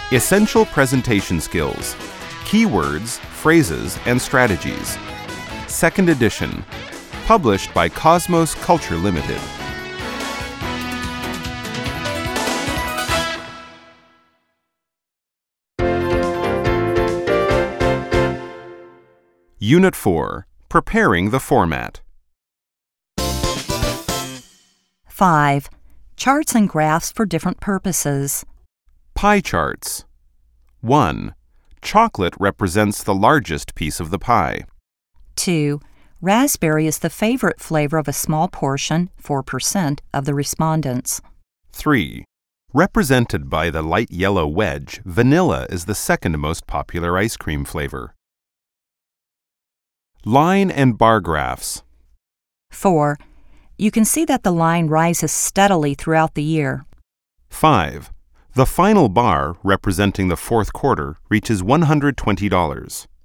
Essential Presentation Skills, Keywords, Phrases, and Strategies. Second edition. Published by Cosmos Culture Limited. Unit 4. Preparing the Format. 5. Charts and graphs for different purposes. Pie charts. 1. Chocolate represents the largest piece of the pie. 2. Raspberry is the favorite flavor of a small portion, 4%, of the respondents. 3. Represented by the light yellow wedge, vanilla is the second most popular ice cream flavor. Line and bar graphs. 4. You can see that the line rises steadily throughout the year. 5. The final bar, representing the fourth quarter, reaches $120.